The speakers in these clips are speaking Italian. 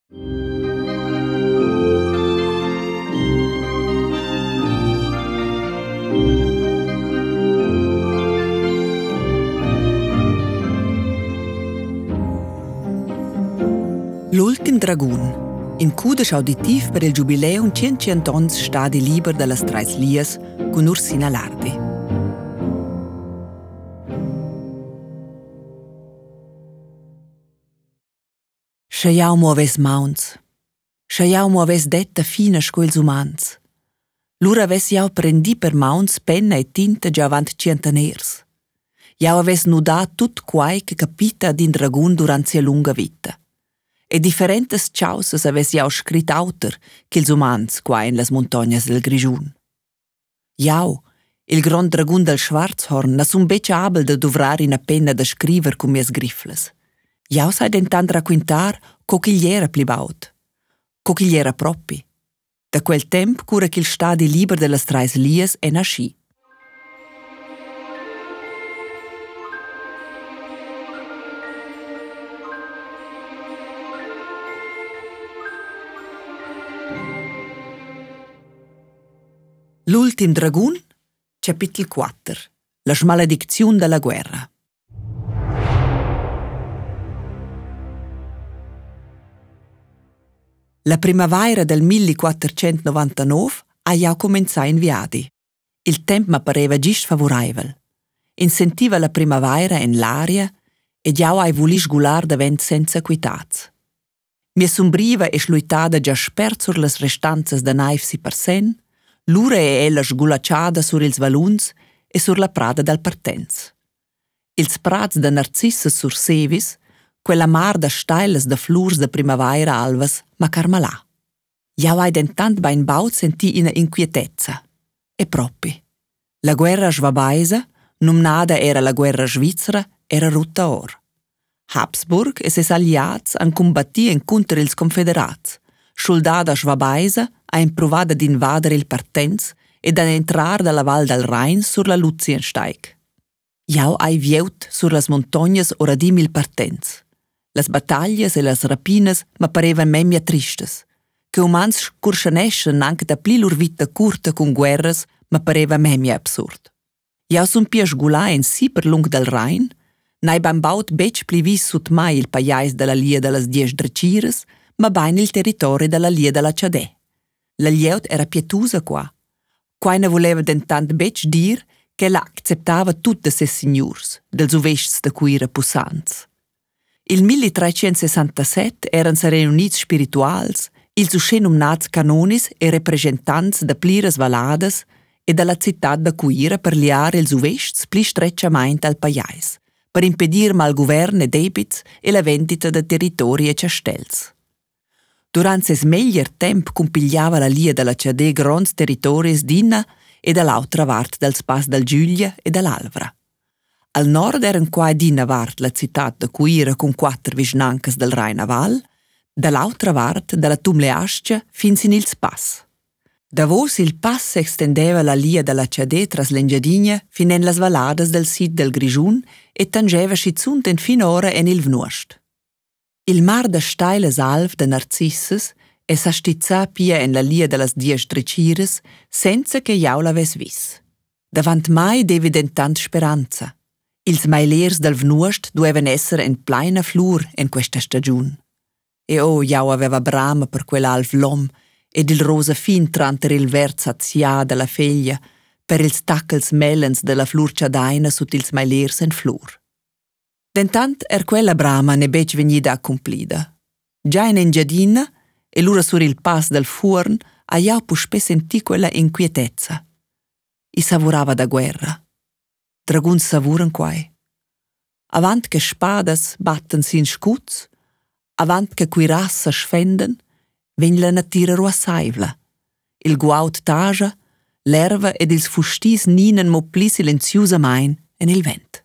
L'ultim dragun, in cudesch auditiv per il giubileum 100 ans stadi liber de las Trais Lias con Ursina Lardi. Schaiau mo aves mauns. Schaiau mo aves detta fina scoils umans. Lura aves jau prendi per mauns penna e tinta già avant 100 ners. Jau aves nuda tut quai che capita ad in dragun durant sia lunga vita. E differentes chausas aves jau scrit auter che ils umans qua in las montagnas del Grigiun. Jau, il grand dragun del Schwarzhorn, na sun beccia abel da dovrar in a penna da scriver cum mias grifles. Jau sai dentant raquintar co ch'igl era plibaut, co ch'igl era propi. Da quel temp cura ch'il stadi liber de las Trais Lias è nasci. L'ultim dragun, capitol 4. La smalediziun della guerra. La primavera del 1499 ha jau començà in viadi. Il temp m'appareva gist favoraivel. Insentiva la primavera in l'aria e jau hai vuli sgular davent senza quitats. Mia sombriva e sluitada già spert sur las restanzas da naiv si per sen, l'ura è ella sgulacciada sur ils valuns e sur la prada dal Partenz. Ils prats da narcisses sur sevis, quella mar da steiles da flurs da primavera alvas, ma carmalà. Jau hai dentant bain baut senti ina inquietezza. E propi. La guerra schwabaisa, numnada era la guerra svizzera, era rutta or. Habsburg e ses aliats han combattien contra ils confederats. Soldada schwabaisa ha improvada d'invadere il Partenz ed ad entrar dalla Val del Rhein sur la Luziensteig. Jau hai vieut sur las montagnas oradim il Partenz. Las battaglias e las rapinas m'apparevan memia tristes. Che umans scurscheneschen anche da pli lur vita curta con guerras m'appareva memia absurd. Jau sun pia sgulà en si per lung del Rhein, n'hai ban baut bec pli vis sut mai il paiais della lia de las 10 drecires, ma bain il territorio della lia della Chadè. La lieut era pietusa qua. Quai ne voleva dentant bec dir che la acceptava tutte ses signurs, dels uvests da cuira pussants. Il 1367 eran se reunits spirituals, ils uscenumnats canonis e representants da pliras valadas e dalla città da cuira per liare ils uvests pli strecciamaint al paiais, per impedir malgovern e debits e la vendita da territori e castells. Durant ses meglier temp compigliava la lia della Chadè gronds territoris d'ina e dall'altra vart del spas del Giulia e dell'Alvra. Al nord eran qua d'ina vart la città da cuira con 4 visnancas del Rhein a val, dall'altra vart della Tumleascia fins in il spas. Da vos il pass estendeva la lia della Chadè tras l'Engiadina fin en las valadas del Sid del Grigiun e tangeva schizunt en finora en il Vnuost. Il mar da steiles alv de narcisses e s'astizzà pia en la lia de las 10 drecires senza che jau l'aves vis. Davant mai devi dentant speranza. Ils mailers del Vnuost dueven esser en pleina flur en questa stagiun. E jau aveva brama per quell'alv l'om ed il rosa fin tranter il vert sazià della feglia per ils taccels melens della flur ciadaina sut ils mailers en flur. Dentant quella brama ne bec vegnida accomplida. Già in Engiadina e l'ura sur il pass del Furn a jau puspe sentì quella inquietezza. I savurava da guerra. Draguns savuran quai. Avant che spadas batten sin scuts, avant che cuirassa sfenden, vegn la natira ruassaivla. Il guaut taja, l'erva ed ils fustis ninen mo pli silenziusamain en il vent.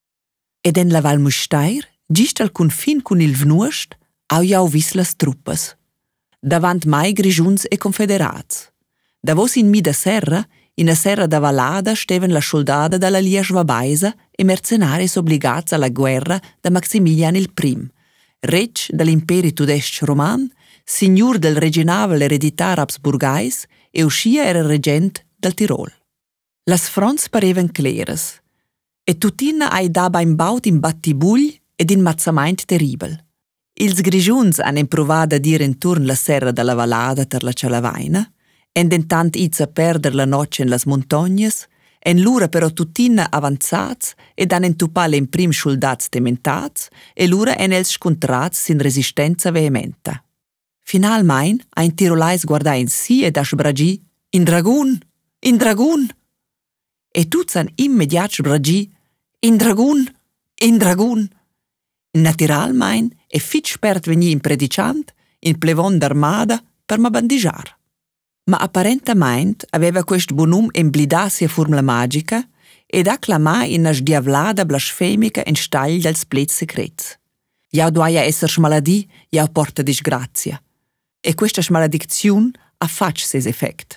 Ed en la Val Mustair, gist al confin cun il Vnuost, au jau vis las truppas. Davant mai grigiuns e confederats. Davos in mida serra, in a serra da Valada steven la soldada dalla lia schwabaisa e mercenaris obbligats alla guerra da Maximilian il Prim, reg dall'imperi tudesc roman, signor del regenavel ereditar Habsburgais e uscia era regent del Tirol. Las fronts parevan claras, e tutina ai daba in baut in battibugl ed in mazzamaint terribel. Ils grigiuns han improvada dir inturn la serra della Valada ter la Cialavaina, ed intant izza perder la noce in las montognas, en lura però tutina avanzats ed han entupale in prim schuldats tementats e lura en els scontrats sin resistenza vehementa. Finalmein ha in tirolais guardà in si ed ha sbragi «In dragun! In dragun!» E tuts han immediat sbragi «In dragun! In dragun!» Naturalmein e fit spert vegni in predicant, in plevon d'armada per ma bandigiar. Ma apparentament aveva quest bonum emblidà sia formula magica ed acclamà in una sdiavlada blasfemica in stagl dels plets secrets. Jau duaia esser smaladi, jau porta disgrazia. E questa smalediziun ha fac ses effect.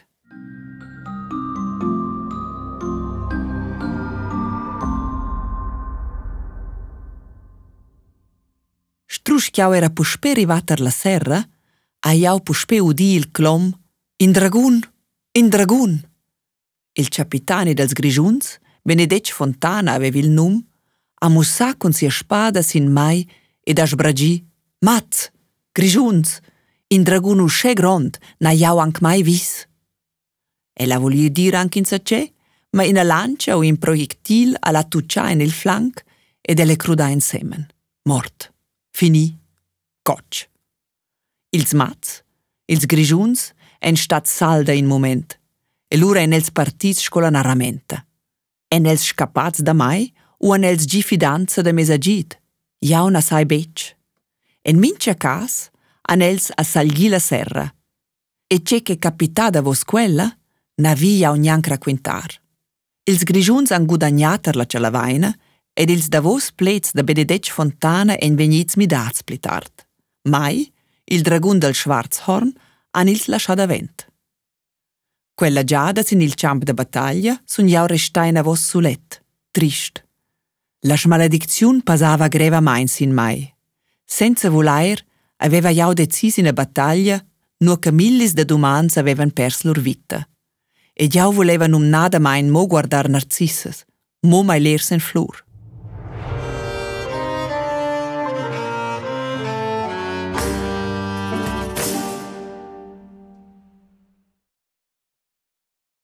Strusch chiau era puspè rivater la serra, a jau puspè udì il clom «In dragun! In dragun!» Il capitani dels grigiuns, Benedetg Fontana aveva il num, ha mussà con sia spada sin mai ed ha sbragi «Maz! Grigiuns! In dragun uscè grond, na jau anc mai vis!» E la volia dir anc in sacè, ma in a lancia o in proiectil alla tuccià in il flanc ed elle crudà in semen. Mort. Finì. Cotch. Ils maz, ils grigiuns, en stat salda in moment, e lura en els partits scola narramenta. En els scappats da mai, o en els gi fidanza da mesagit. Jau na sai bec. En mincha cas, an els a salghi la serra. E c'è che capità da vos quella, na vi jau nianc raquintar. Ils grigiuns han guadagnater la Cialavaina, ed ils davos plets da Benedetg Fontana en vegnits midats pli tard. Mai, il dragun del Schwarzhorn han ils lasciat avent. Quella giada sin il camp de battaglia sun jau restai in avos sulet, trist. La smalediziun pasava greva mains in mai. Senza volair, aveva jau decis in a battaglia, nur che millis de dumans avevan pers lor vita. E jau voleva num nada main mo guardar narcisses, mo mai lers en flur.